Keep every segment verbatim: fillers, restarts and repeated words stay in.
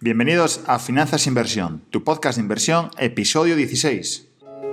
Bienvenidos a Finanzas e Inversión, tu podcast de inversión, episodio dieciséis.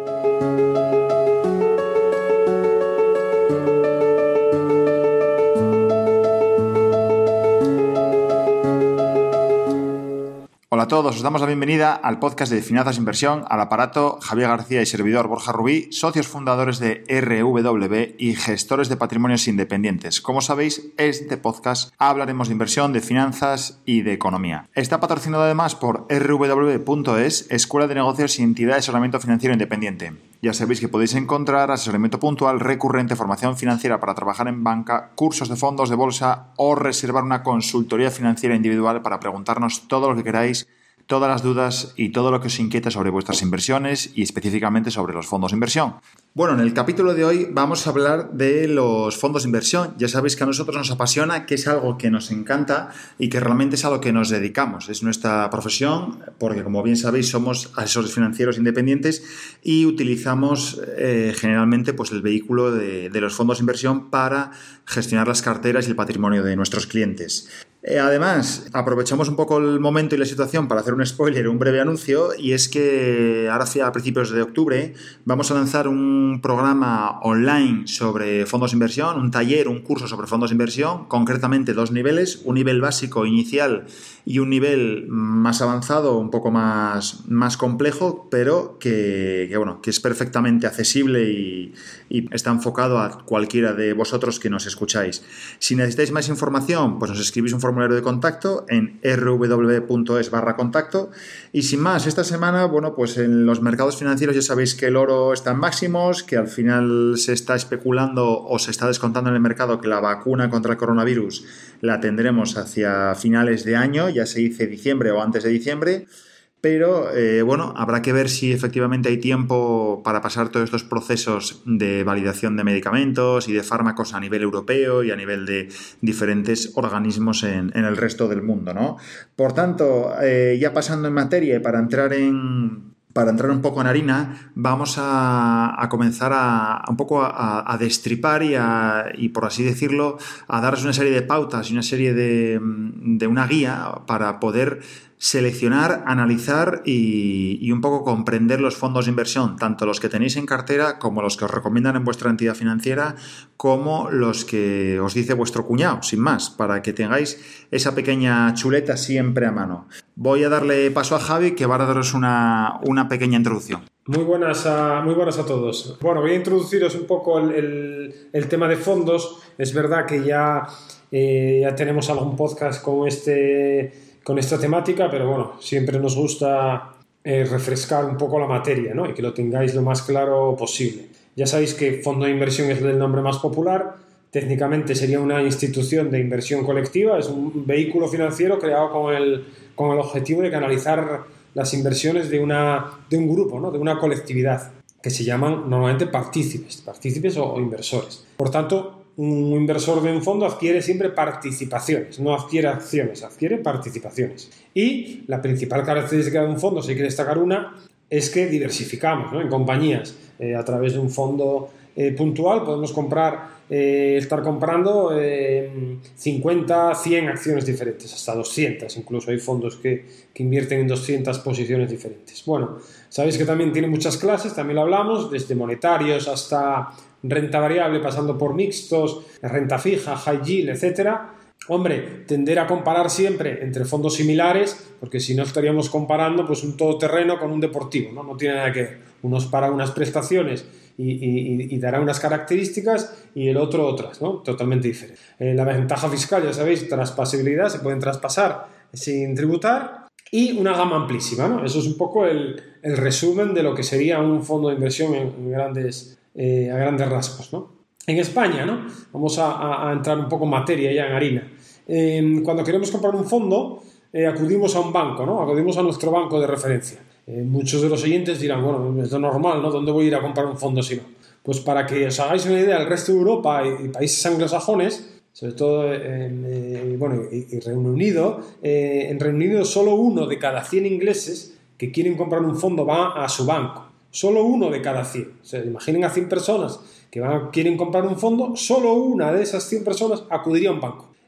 Hola a todos, os damos la bienvenida al podcast de Finanzas e Inversión, al aparato Javier García y servidor Borja Rubí, socios fundadores de R W B y gestores de patrimonios independientes. Como sabéis, este podcast hablaremos de inversión, de finanzas y de economía. Está patrocinado además por R W B punto es, Escuela de Negocios y Entidad de Asesoramiento Financiero Independiente. Ya sabéis que podéis encontrar asesoramiento puntual, recurrente, formación financiera para trabajar en banca, cursos de fondos de bolsa o reservar una consultoría financiera individual para preguntarnos todo lo que queráis, todas las dudas y todo lo que os inquieta sobre vuestras inversiones y específicamente sobre los fondos de inversión. Bueno, en el capítulo de hoy vamos a hablar de los fondos de inversión. Ya sabéis que a nosotros nos apasiona, que es algo que nos encanta y que realmente es a lo que nos dedicamos. Es nuestra profesión porque, como bien sabéis, somos asesores financieros independientes y utilizamos eh, generalmente pues, el vehículo de, de los fondos de inversión para gestionar las carteras y el patrimonio de nuestros clientes. Eh, además, aprovechamos un poco el momento y la situación para hacer un spoiler, un breve anuncio, y es que ahora a principios de octubre vamos a lanzar un programa online sobre fondos de inversión, un taller, un curso sobre fondos de inversión, concretamente dos niveles, un nivel básico inicial y un nivel más avanzado, un poco más, más complejo, pero que, que, bueno, que es perfectamente accesible y, y está enfocado a cualquiera de vosotros que nos escucháis. Si necesitáis más información, pues nos escribís un formulario de contacto en r w b punto es barra contacto. Y sin más, esta semana, bueno, pues en los mercados financieros ya sabéis que el oro está en máximos, que al final se está especulando o se está descontando en el mercado que la vacuna contra el coronavirus la tendremos hacia finales de año, ya se dice diciembre o antes de diciembre. Pero, eh, bueno, habrá que ver si efectivamente hay tiempo para pasar todos estos procesos de validación de medicamentos y de fármacos a nivel europeo y a nivel de diferentes organismos en, en el resto del mundo, ¿no? Por tanto, eh, ya pasando en materia y para entrar en... Para entrar un poco en harina, vamos a, a comenzar a, a un poco a, a destripar y, a, y, por así decirlo, a daros una serie de pautas y una serie de, de una guía para poder seleccionar, analizar y, y un poco comprender los fondos de inversión, tanto los que tenéis en cartera como los que os recomiendan en vuestra entidad financiera, como los que os dice vuestro cuñado, sin más, para que tengáis esa pequeña chuleta siempre a mano. Voy a darle paso a Javi, que va a daros una, una pequeña introducción. Muy buenas, a, muy buenas a todos. Bueno, voy a introduciros un poco el, el, el tema de fondos. Es verdad que ya, eh, ya tenemos algún podcast con, este, con esta temática, pero bueno, siempre nos gusta eh, refrescar un poco la materia, ¿no? Y que lo tengáis lo más claro posible. Ya sabéis que fondo de inversión es el nombre más popular. Técnicamente sería una institución de inversión colectiva, es un vehículo financiero creado con el, con el objetivo de canalizar las inversiones de, una, de un grupo, ¿no? De una colectividad, que se llaman normalmente partícipes, partícipes o, o inversores. Por tanto, un inversor de un fondo adquiere siempre participaciones, no adquiere acciones, adquiere participaciones. Y la principal característica de un fondo, si hay que destacar una, es que diversificamos, ¿no? En compañías. Eh, a través de un fondo eh, puntual podemos comprar, eh, estar comprando eh, cincuenta, cien acciones diferentes, hasta doscientas, incluso hay fondos que, que invierten en doscientas posiciones diferentes. Bueno, sabéis que también tiene muchas clases, también lo hablamos, desde monetarios hasta renta variable, pasando por mixtos, renta fija, high yield, etcétera. Hombre, tender a comparar siempre entre fondos similares, porque si no estaríamos comparando pues un todoterreno con un deportivo, ¿no? No tiene nada que ver. Unos para unas prestaciones y, y, y dará unas características y el otro otras, ¿no? Totalmente diferentes. Eh, la ventaja fiscal, ya sabéis, traspasibilidad, se pueden traspasar sin tributar y una gama amplísima, ¿no? Eso es un poco el, el resumen de lo que sería un fondo de inversión en, en grandes, eh, a grandes rasgos, ¿no? En España, ¿no? Vamos a, a entrar un poco en materia ya en harina. Eh, cuando queremos comprar un fondo, eh, acudimos a un banco, ¿no? Acudimos a nuestro banco de referencia. Eh, muchos de los oyentes dirán, bueno, es lo normal, ¿no? ¿Dónde voy a ir a comprar un fondo si no? Pues para que os hagáis una idea, el resto de Europa y, y países anglosajones, sobre todo en eh, bueno, y, y Reino Unido, eh, en Reino Unido solo uno de cada cien ingleses que quieren comprar un fondo va a su banco. Solo uno de cada cien. O sea, imaginen a cien personas que van, quieren comprar un fondo, solo una de esas cien personas acudiría a un banco.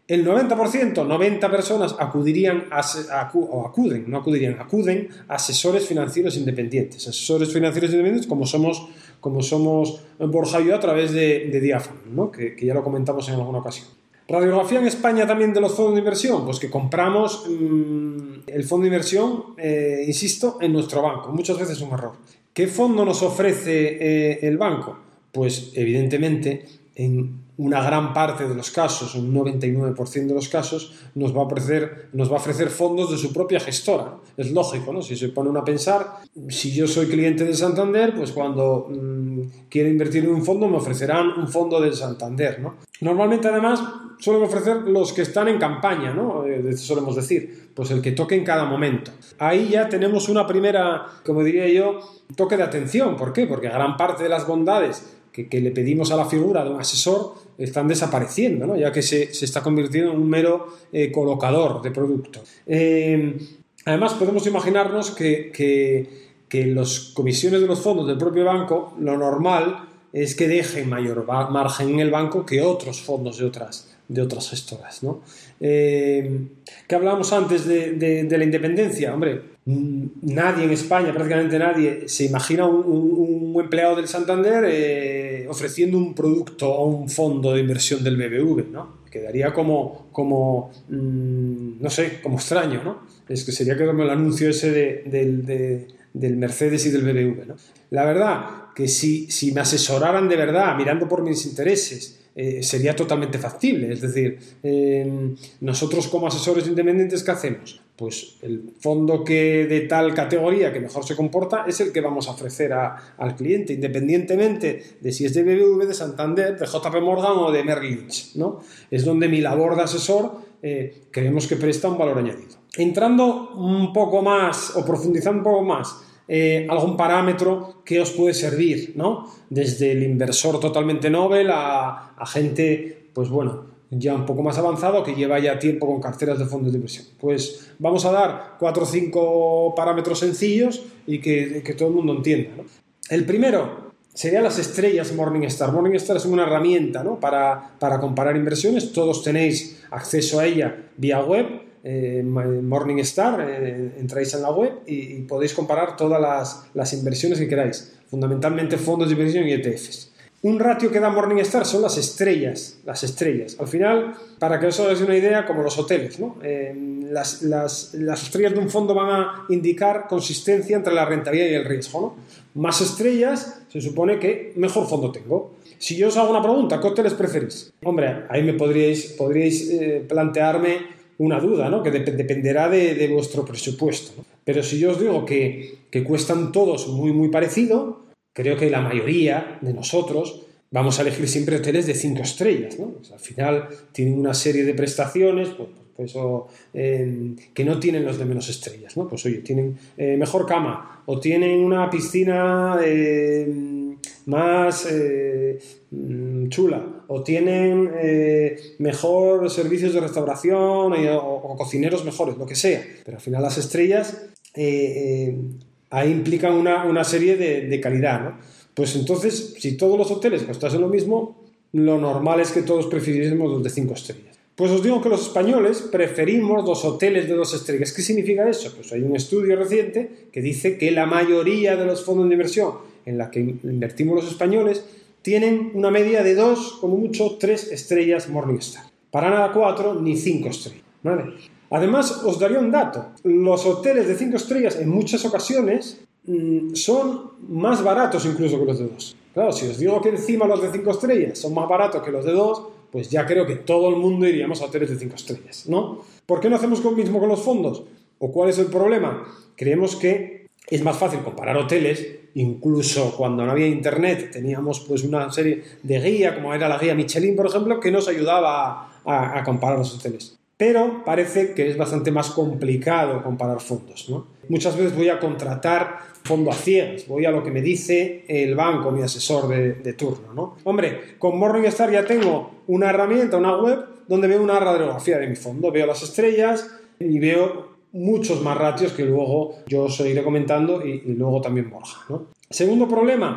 el noventa por ciento, noventa personas acudirían a, acu, o acuden, no acudirían, acuden a asesores financieros independientes. Asesores financieros independientes como somos, como somos Borja y yo a través de, de Diáfano, ¿no? que, que ya lo comentamos en alguna ocasión. Radiografía en España también de los fondos de inversión, pues que compramos mmm, el fondo de inversión, eh, insisto, en nuestro banco. Muchas veces es un error. ¿Qué fondo nos ofrece eh, el banco? Pues evidentemente en una gran parte de los casos, un noventa y nueve por ciento de los casos, nos va a ofrecer, nos va a ofrecer fondos de su propia gestora, ¿no? Es lógico, ¿no? Si se pone uno a pensar, si yo soy cliente de Santander, pues cuando mmm, quiero invertir en un fondo me ofrecerán un fondo del Santander, ¿no? Normalmente además suelen ofrecer los que están en campaña, ¿no? Eh, solemos decir, pues el que toque en cada momento. Ahí ya tenemos una primera, como diría yo, toque de atención. ¿Por qué? Porque gran parte de las bondades que, que le pedimos a la figura de un asesor están desapareciendo, ¿no? Ya que se, se está convirtiendo en un mero eh, colocador de productos. Eh, además, podemos imaginarnos que, que, que las comisiones de los fondos del propio banco, lo normal es que dejen mayor margen en el banco que otros fondos de otras, de otras gestoras, ¿no? Eh, ¿Qué hablábamos antes de, de, de la independencia? Hombre, nadie en España, prácticamente nadie, se imagina un, un, un empleado del Santander eh, ofreciendo un producto o un fondo de inversión del B B V, ¿no? Quedaría como, como mmm, no sé, como extraño, ¿no? Es que sería como el anuncio ese de, de, de, del Mercedes y del B B V, ¿no? La verdad que si, si me asesoraran de verdad, mirando por mis intereses, Eh, sería totalmente factible. Es decir, eh, nosotros como asesores independientes, ¿qué hacemos? Pues el fondo que de tal categoría que mejor se comporta es el que vamos a ofrecer a, al cliente, independientemente de si es de B B V, de Santander, de J P Morgan o de Merrill Lynch, ¿no? Es donde mi labor de asesor eh, creemos que presta un valor añadido. Entrando un poco más o profundizando un poco más, Eh, algún parámetro que os puede servir, ¿no? Desde el inversor totalmente novel a, a gente, pues bueno, ya un poco más avanzado que lleva ya tiempo con carteras de fondos de inversión. Pues vamos a dar cuatro o cinco parámetros sencillos y que, que todo el mundo entienda, ¿no? El primero serían las estrellas Morningstar. Morningstar es una herramienta, ¿no? para, para comparar inversiones. Todos tenéis acceso a ella vía web. Eh, Morningstar, eh, entráis en la web y, y podéis comparar todas las, las inversiones que queráis, fundamentalmente fondos de inversión y E T Fs. Un ratio que da Morningstar son las estrellas, las estrellas. Al final, para que os hagáis una idea, como los hoteles, ¿no? Eh, las, las, las estrellas de un fondo van a indicar consistencia entre la rentabilidad y el riesgo, ¿no? Más estrellas, se supone que mejor fondo tengo. Si yo os hago una pregunta, ¿qué hoteles preferís? Hombre, ahí me podríais, podríais eh, plantearme una duda, ¿no? Que dep- dependerá de, de vuestro presupuesto, ¿no? Pero si yo os digo que, que cuestan todos muy, muy parecido, creo que la mayoría de nosotros vamos a elegir siempre hoteles de cinco estrellas, ¿no? Pues al final tienen una serie de prestaciones, pues, pues, o, eh, que no tienen los de menos estrellas, ¿no? Pues oye, tienen eh, mejor cama o tienen una piscina eh, más eh, chula o tienen eh, mejor servicios de restauración o, o cocineros mejores, lo que sea. Pero al final las estrellas eh, eh, ahí implican una, una serie de, de calidad, ¿no? Pues entonces, si todos los hoteles costasen lo mismo, lo normal es que todos prefiriésemos los de cinco estrellas. Pues os digo que los españoles preferimos los hoteles de dos estrellas. ¿Qué significa eso? Pues hay un estudio reciente que dice que la mayoría de los fondos de inversión en la que invertimos los españoles tienen una media de dos, como mucho, tres estrellas Morningstar. Para nada cuatro ni cinco estrellas, ¿vale? Además, os daría un dato. Los hoteles de cinco estrellas en muchas ocasiones mmm, son más baratos incluso que los de dos. Claro, si os digo que encima los de cinco estrellas son más baratos que los de dos, pues ya creo que todo el mundo iríamos a hoteles de cinco estrellas, ¿no? ¿Por qué no hacemos lo mismo con los fondos? ¿O cuál es el problema? Creemos que es más fácil comparar hoteles, incluso cuando no había internet teníamos pues una serie de guía, como era la guía Michelin, por ejemplo, que nos ayudaba a, a, a comparar los hoteles. Pero parece que es bastante más complicado comparar fondos, ¿no? Muchas veces voy a contratar fondo a ciegas, voy a lo que me dice el banco, mi asesor de, de turno, ¿no? Hombre, con Morningstar ya tengo una herramienta, una web, donde veo una radiografía de mi fondo, veo las estrellas y veo muchos más ratios que luego yo os iré comentando y, y luego también Borja, ¿no? Segundo problema,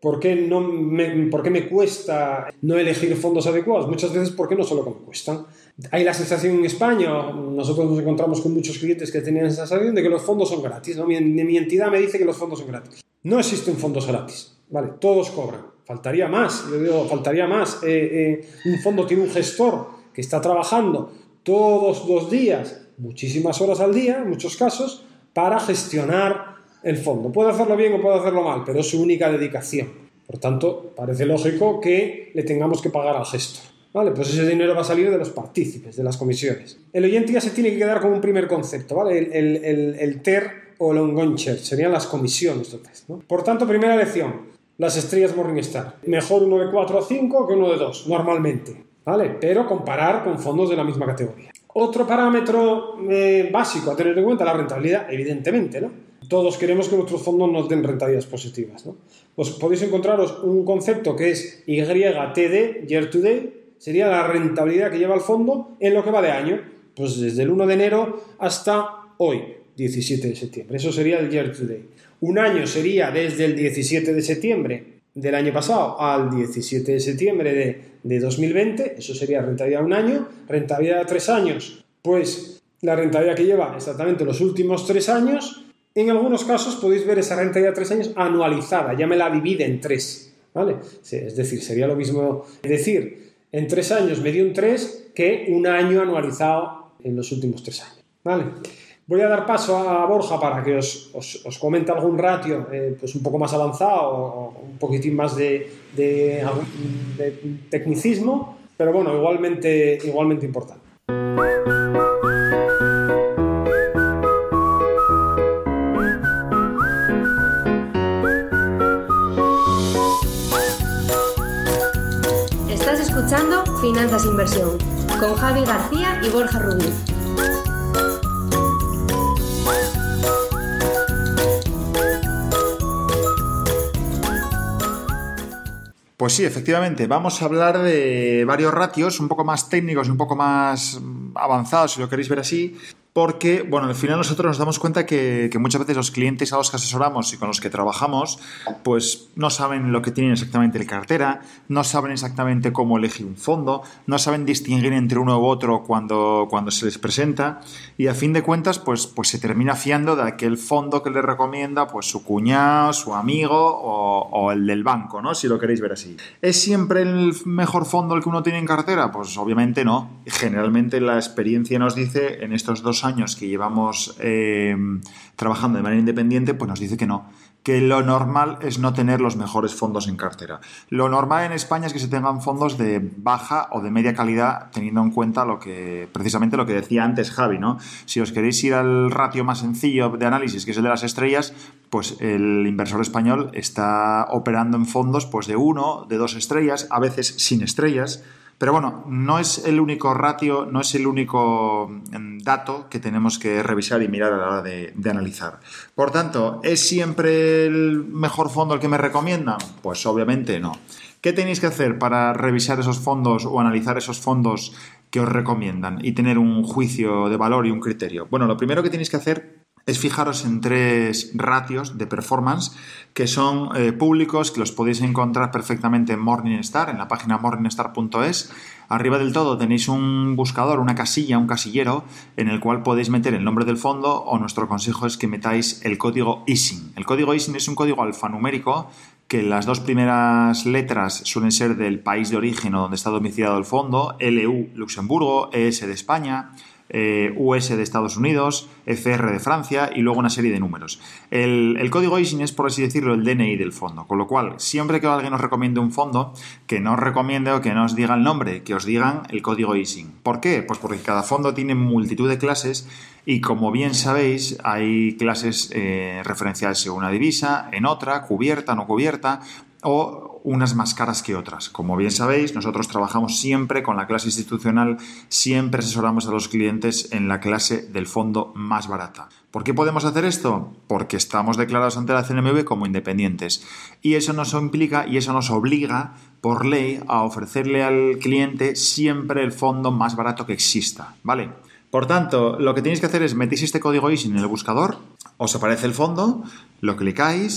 ¿Por qué, no me, ¿Por qué me cuesta no elegir fondos adecuados? Muchas veces porque no solo que me cuestan. Hay la sensación en España, nosotros nos encontramos con muchos clientes que tenían esa sensación de que los fondos son gratis, ¿no? Mi, mi entidad me dice que los fondos son gratis. No existen fondos gratis, ¿vale? Todos cobran. Faltaría más, yo digo, faltaría más. Eh, eh, un fondo tiene un gestor que está trabajando todos los días, muchísimas horas al día, en muchos casos, para gestionar el fondo. Puede hacerlo bien o puede hacerlo mal, pero es su única dedicación. Por tanto, parece lógico que le tengamos que pagar al gestor. ¿Vale? Pues ese dinero va a salir de los partícipes, de las comisiones. El oyente ya se tiene que quedar con un primer concepto, ¿vale? El, el, el, el T E R o el ongoing share serían las comisiones, ¿no? Por tanto, primera lección, las estrellas Morningstar. Mejor uno de cuatro o cinco que uno de dos, normalmente, ¿vale? Pero comparar con fondos de la misma categoría. Otro parámetro eh, básico a tener en cuenta, la rentabilidad, evidentemente, ¿no? Todos queremos que nuestros fondos nos den rentabilidades positivas, ¿no? Pues podéis encontraros un concepto que es Y T D, Year to Date, sería la rentabilidad que lleva el fondo en lo que va de año, pues desde el uno de enero hasta hoy, diecisiete de septiembre. Eso sería el Year to Date. Un año sería desde el diecisiete de septiembre del año pasado al diecisiete de septiembre de, de dos mil veinte, eso sería rentabilidad de un año. Rentabilidad de tres años, pues la rentabilidad que lleva exactamente los últimos tres años. En algunos casos podéis ver esa rentabilidad de tres años anualizada, ya me la divide en tres, ¿vale? Es decir, sería lo mismo decir, en tres años me dio un tres que un año anualizado en los últimos tres años, ¿vale? Voy a dar paso a Borja para que os, os, os comente algún ratio eh, pues un poco más avanzado o un poquitín más de, de, de tecnicismo, pero bueno, igualmente, igualmente importante. Estás escuchando Finanzas Inversión con Javi García y Borja Rubí. Pues sí, efectivamente, vamos a hablar de varios ratios un poco más técnicos y un poco más avanzados, si lo queréis ver así, porque, bueno, al final nosotros nos damos cuenta que, que muchas veces los clientes a los que asesoramos y con los que trabajamos, pues no saben lo que tienen exactamente en cartera, no saben exactamente cómo elegir un fondo, no saben distinguir entre uno u otro cuando, cuando se les presenta y a fin de cuentas, pues, pues se termina fiando de aquel fondo que les recomienda pues su cuñado, su amigo o, o el del banco, ¿no? Si lo queréis ver así. ¿Es siempre el mejor fondo el que uno tiene en cartera? Pues obviamente no. Generalmente la experiencia nos dice en estos dos años que llevamos eh, trabajando de manera independiente, pues nos dice que no, que lo normal es no tener los mejores fondos en cartera. Lo normal en España es que se tengan fondos de baja o de media calidad, teniendo en cuenta lo que precisamente lo que decía antes Javi, ¿no? Si os queréis ir al ratio más sencillo de análisis, que es el de las estrellas, pues el inversor español está operando en fondos pues de uno, de dos estrellas, a veces sin estrellas. Pero bueno, no es el único ratio, no es el único dato que tenemos que revisar y mirar a la hora de, de analizar. Por tanto, ¿es siempre el mejor fondo el que me recomiendan? Pues obviamente no. ¿Qué tenéis que hacer para revisar esos fondos o analizar esos fondos que os recomiendan y tener un juicio de valor y un criterio? Bueno, lo primero que tenéis que hacer es fijaros en tres ratios de performance que son eh, públicos, que los podéis encontrar perfectamente en Morningstar, en la página morningstar punto es. Arriba del todo tenéis un buscador, una casilla, un casillero en el cual podéis meter el nombre del fondo o nuestro consejo es que metáis el código I S I N. El código I S I N es un código alfanumérico que las dos primeras letras suelen ser del país de origen o donde está domiciliado el fondo, L U Luxemburgo, E S de España, Eh, U S de Estados Unidos, F R de Francia y luego una serie de números. El, el código I S I N es, por así decirlo, el D N I del fondo, con lo cual, siempre que alguien os recomiende un fondo, que no os recomiende o que no os diga el nombre, que os digan el código I S I N. ¿Por qué? Pues porque cada fondo tiene multitud de clases y, como bien sabéis, hay clases eh, referenciadas en una divisa, en otra, cubierta, no cubierta, o unas más caras que otras. Como bien sabéis, nosotros trabajamos siempre con la clase institucional, siempre asesoramos a los clientes en la clase del fondo más barata. ¿Por qué podemos hacer esto? Porque estamos declarados ante la C N M V como independientes y eso nos implica y eso nos obliga por ley a ofrecerle al cliente siempre el fondo más barato que exista, ¿vale? Por tanto, lo que tenéis que hacer es metéis este código I S I N en el buscador, os aparece el fondo, lo clicáis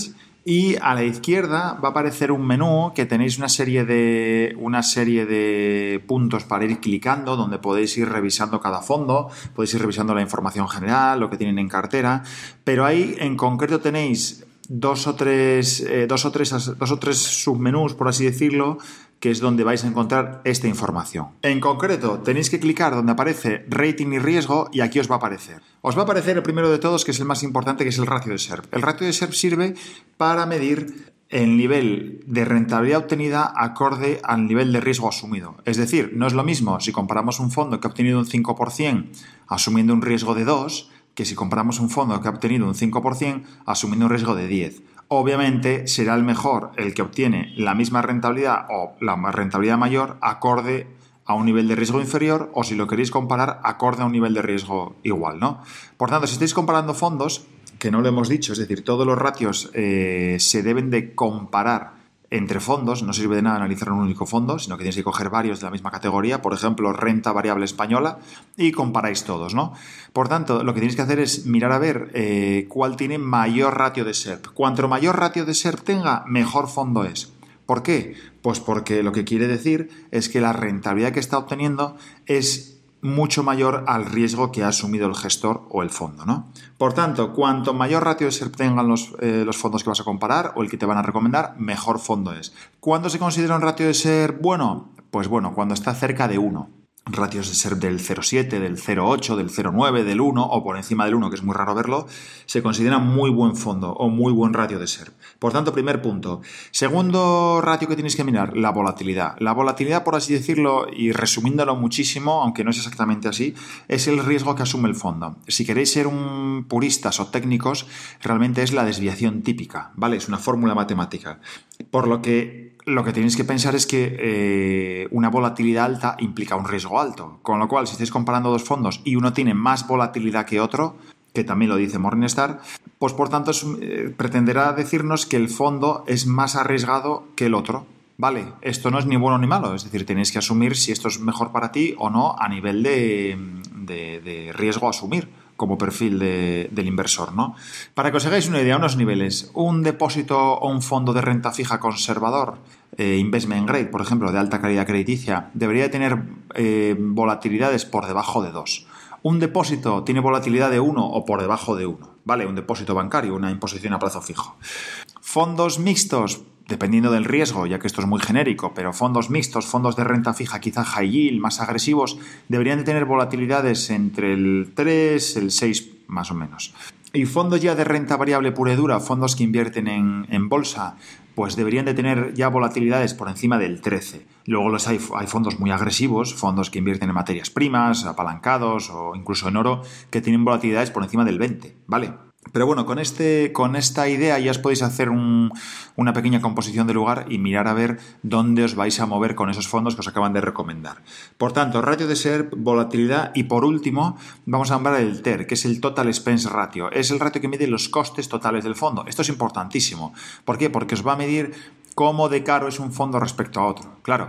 Y a la izquierda va a aparecer un menú que tenéis una serie de, una serie de puntos para ir clicando, donde podéis ir revisando cada fondo, podéis ir revisando la información general, lo que tienen en cartera, pero ahí en concreto tenéis dos o tres, eh, dos o tres, dos o tres submenús, por así decirlo, que es donde vais a encontrar esta información. En concreto, tenéis que clicar donde aparece rating y riesgo y aquí os va a aparecer. Os va a aparecer el primero de todos, que es el más importante, que es el ratio de S E R P. El ratio de S E R P sirve para medir el nivel de rentabilidad obtenida acorde al nivel de riesgo asumido. Es decir, no es lo mismo si comparamos un fondo que ha obtenido un cinco por ciento asumiendo un riesgo de dos, que si comparamos un fondo que ha obtenido un cinco por ciento asumiendo un riesgo de diez. Obviamente será el mejor el que obtiene la misma rentabilidad o la rentabilidad mayor acorde a un nivel de riesgo inferior, o si lo queréis comparar acorde a un nivel de riesgo igual, ¿no? Por tanto, si estáis comparando fondos, que no lo hemos dicho, es decir, todos los ratios eh, se deben de comparar entre fondos, no sirve de nada analizar un único fondo, sino que tienes que coger varios de la misma categoría, por ejemplo, renta variable española, y comparáis todos, ¿no? Por tanto, lo que tenéis que hacer es mirar a ver eh, cuál tiene mayor ratio de S E R P. Cuanto mayor ratio de S E R P tenga, mejor fondo es. ¿Por qué? Pues porque lo que quiere decir es que la rentabilidad que está obteniendo es mucho mayor al riesgo que ha asumido el gestor o el fondo, ¿no? Por tanto, cuanto mayor ratio de S E R P tengan los, eh, los fondos que vas a comparar o el que te van a recomendar, mejor fondo es. ¿Cuándo se considera un ratio de S E R P bueno? Pues bueno, cuando está cerca de uno. Ratios de S E R P del cero coma siete, del cero coma ocho, del cero coma nueve, del uno o por encima del uno, que es muy raro verlo, se considera muy buen fondo o muy buen ratio de S E R P. Por tanto, primer punto. Segundo ratio que tienes que mirar, la volatilidad. La volatilidad, por así decirlo, y resumiéndolo muchísimo, aunque no es exactamente así, es el riesgo que asume el fondo. Si queréis ser un puristas o técnicos, realmente es la desviación típica, ¿vale? Es una fórmula matemática. Por lo que lo que tenéis que pensar es que eh, una volatilidad alta implica un riesgo alto. Con lo cual, si estáis comparando dos fondos y uno tiene más volatilidad que otro, que también lo dice Morningstar, pues por tanto es, eh, pretenderá decirnos que el fondo es más arriesgado que el otro. Vale, esto no es ni bueno ni malo, es decir, tenéis que asumir si esto es mejor para ti o no a nivel de, de, de riesgo a asumir como perfil de, del inversor, ¿no? Para que os hagáis una idea, unos niveles, un depósito o un fondo de renta fija conservador, eh, investment grade, por ejemplo, de alta calidad crediticia, debería tener eh, volatilidades por debajo de dos. Un depósito tiene volatilidad de uno o por debajo de uno, ¿vale? Un depósito bancario, una imposición a plazo fijo. Fondos mixtos, dependiendo del riesgo, ya que esto es muy genérico, pero fondos mixtos, fondos de renta fija, quizá high yield, más agresivos, deberían de tener volatilidades entre el tres, el seis más o menos. Y fondos ya de renta variable pura y dura, fondos que invierten en, en bolsa, pues deberían de tener ya volatilidades por encima del trece. Luego los hay, hay fondos muy agresivos, fondos que invierten en materias primas, apalancados o incluso en oro, que tienen volatilidades por encima del veinte, ¿vale? Pero bueno, con, este, con esta idea ya os podéis hacer un, una pequeña composición de lugar y mirar a ver dónde os vais a mover con esos fondos que os acaban de recomendar. Por tanto, ratio de S E R P, volatilidad y por último vamos a hablar del T E R, que es el Total Expense Ratio. Es el ratio que mide los costes totales del fondo. Esto es importantísimo. ¿Por qué? Porque os va a medir cómo de caro es un fondo respecto a otro. Claro,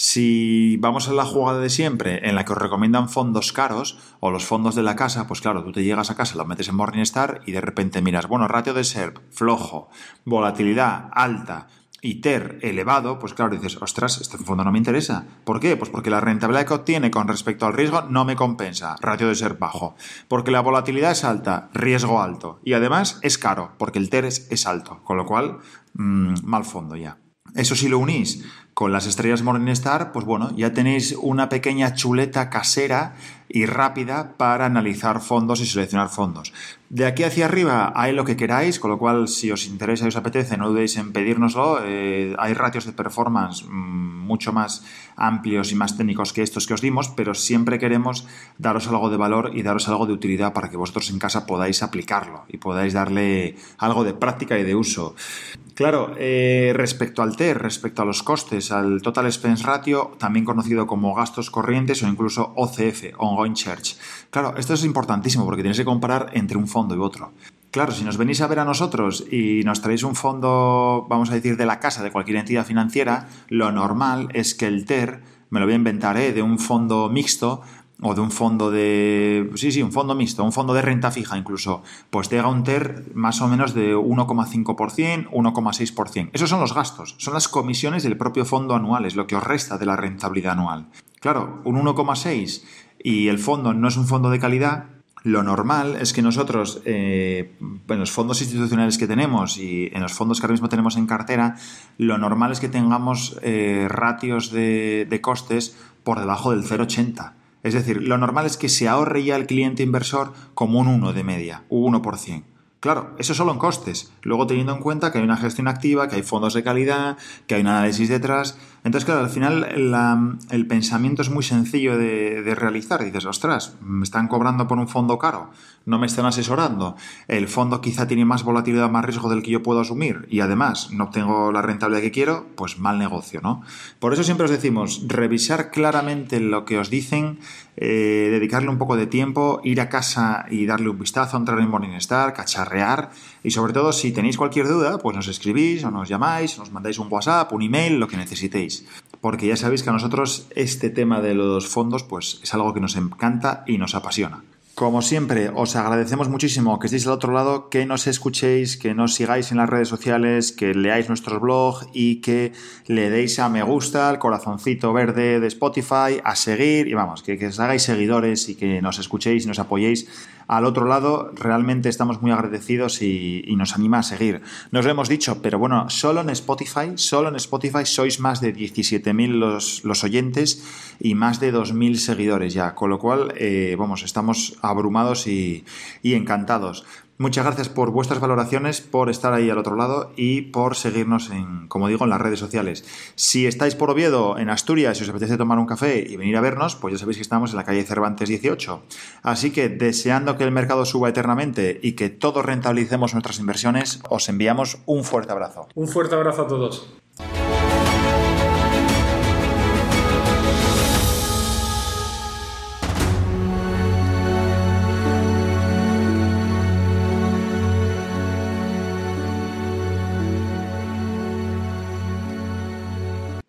si vamos a la jugada de siempre en la que os recomiendan fondos caros o los fondos de la casa, pues claro, tú te llegas a casa, lo metes en Morningstar y de repente miras, bueno, ratio de S E R P flojo, volatilidad alta y T E R elevado, pues claro, dices, ostras, este fondo no me interesa. ¿Por qué? Pues porque la rentabilidad que obtiene con respecto al riesgo no me compensa, ratio de S E R P bajo. Porque la volatilidad es alta, riesgo alto. Y además es caro, porque el T E R es, es alto, con lo cual, mmm, mal fondo ya. Eso si lo unís con las estrellas Morningstar, pues bueno, ya tenéis una pequeña chuleta casera y rápida para analizar fondos y seleccionar fondos. De aquí hacia arriba hay lo que queráis, con lo cual si os interesa y os apetece no dudéis en pedírnoslo. Eh, hay ratios de performance mmm, mucho más amplios y más técnicos que estos que os dimos, pero siempre queremos daros algo de valor y daros algo de utilidad para que vosotros en casa podáis aplicarlo y podáis darle algo de práctica y de uso. Claro, eh, respecto al T E R, respecto a los costes, al Total Expense Ratio, también conocido como gastos corrientes o incluso O C F, Ongoing Charge. Claro, esto es importantísimo porque tenéis que comparar entre un fondo y otro. Claro, si nos venís a ver a nosotros y nos traéis un fondo, vamos a decir, de la casa, de cualquier entidad financiera, lo normal es que el T E R, me lo voy a inventar, ¿eh? de un fondo mixto, o de un fondo de... Sí, sí, un fondo mixto, un fondo de renta fija incluso, pues te haga un T E R más o menos de uno coma cinco por ciento, uno coma seis por ciento. Esos son los gastos, son las comisiones del propio fondo anual, es lo que os resta de la rentabilidad anual. Claro, un uno coma seis y el fondo no es un fondo de calidad. Lo normal es que nosotros, eh, en los fondos institucionales que tenemos y en los fondos que ahora mismo tenemos en cartera, lo normal es que tengamos eh, ratios de, de costes por debajo del cero coma ochenta. Es decir, lo normal es que se ahorre ya el cliente inversor como un uno de media, un uno por ciento. Claro, eso solo en costes. Luego teniendo en cuenta que hay una gestión activa, que hay fondos de calidad, que hay un análisis detrás. Entonces, claro, al final la, el pensamiento es muy sencillo de, de realizar. Dices, ostras, me están cobrando por un fondo caro, no me están asesorando. El fondo quizá tiene más volatilidad, más riesgo del que yo puedo asumir y además no obtengo la rentabilidad que quiero, pues mal negocio, ¿no? Por eso siempre os decimos, revisar claramente lo que os dicen, eh, dedicarle un poco de tiempo, ir a casa y darle un vistazo, entrar en Morningstar, cacharrear y sobre todo si tenéis cualquier duda, pues nos escribís o nos llamáis, nos mandáis un WhatsApp, un email, lo que necesitéis. Porque ya sabéis que a nosotros este tema de los fondos pues es algo que nos encanta y nos apasiona. Como siempre, os agradecemos muchísimo que estéis al otro lado, que nos escuchéis, que nos sigáis en las redes sociales, que leáis nuestros blogs y que le deis a me gusta, al corazoncito verde de Spotify, a seguir y vamos, que, que os hagáis seguidores y que nos escuchéis y nos apoyéis al otro lado. Realmente estamos muy agradecidos y, y nos anima a seguir. Nos lo hemos dicho, pero bueno, solo en Spotify, solo en Spotify sois más de diecisiete mil los, los oyentes y más de dos mil seguidores ya, con lo cual, eh, vamos, estamos abrumados y, y encantados. Muchas gracias por vuestras valoraciones, por estar ahí al otro lado y por seguirnos en, como digo, en las redes sociales. Si estáis por Oviedo, en Asturias, y os apetece tomar un café y venir a vernos, pues ya sabéis que estamos en la calle Cervantes dieciocho. Así que, deseando que el mercado suba eternamente y que todos rentabilicemos nuestras inversiones, os enviamos un fuerte abrazo. Un fuerte abrazo a todos.